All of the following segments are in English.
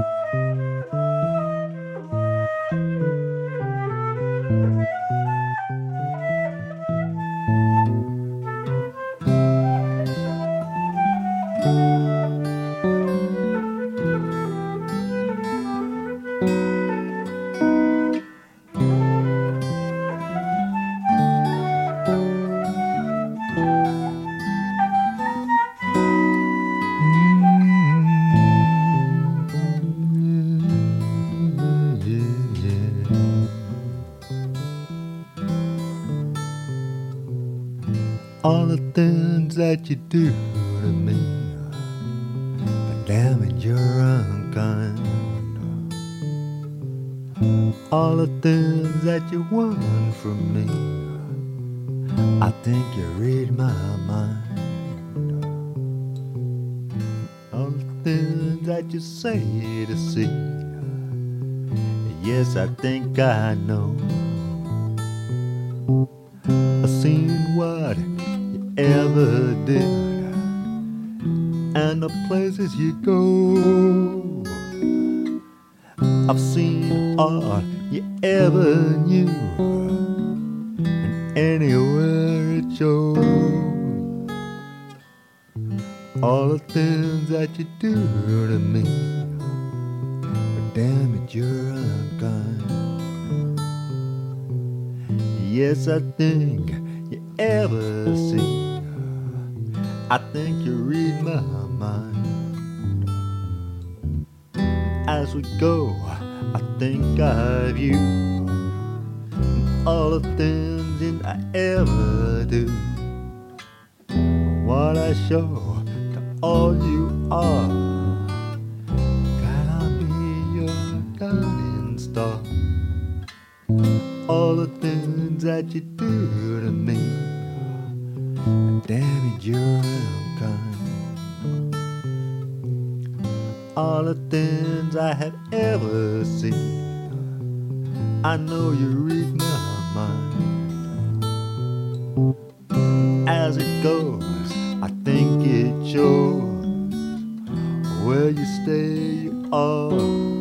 All the things that you do to me, but damn it, you're unkind. All the things that you want from me, I think you read my mind. All the things that you say to see, yes, I think I know. I've seen what you ever did and the places you go. I've seen all you ever knew and anywhere it shows. All the things that you do to me, but damn it, you're unkind. Yes, I think you ever see, I think you read my mind. As we go, I think of you, and all the things that I ever do. What I show to all you are, can I be your guiding star? All the things that you do to me, damn it, you're unkind. All the things I have ever seen, I know you read my mind. As it goes, I think it shows. Where you stay, you are.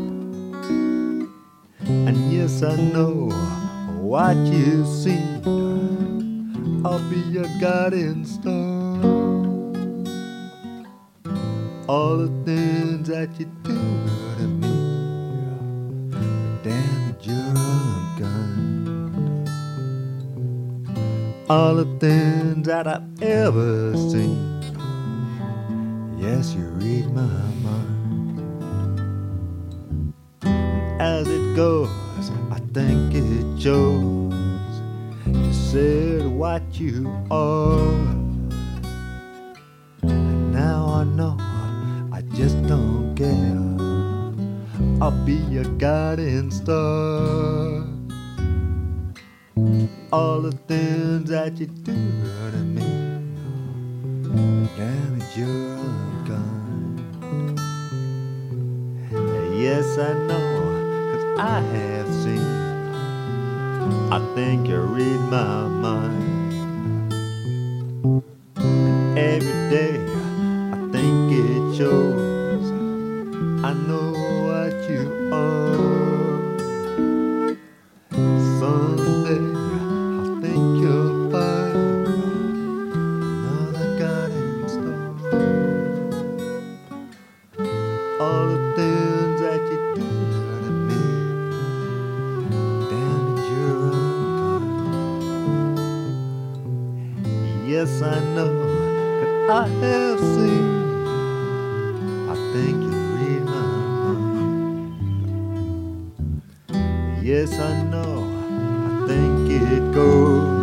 And yes, I know what you see, I'll be your guiding star. All the things that you do to me, damn it, you're unkind. All the things that I've ever seen, yes, you read my mind. As it goes, I think it shows. You said what you are, and now I know I just don't care. I'll be your guiding star. All the things that you do to me, damn it, you're unkind. Yes, I know, 'cause I have seen, I think you read my mind. And every day I think it shows. I know what you are. Someday I think you'll find another guiding star. All the things that you do to me, damn it, you're unkind. Yes, I know, 'cause I have seen, I think you read my mind. Yes, I know, I think it goes.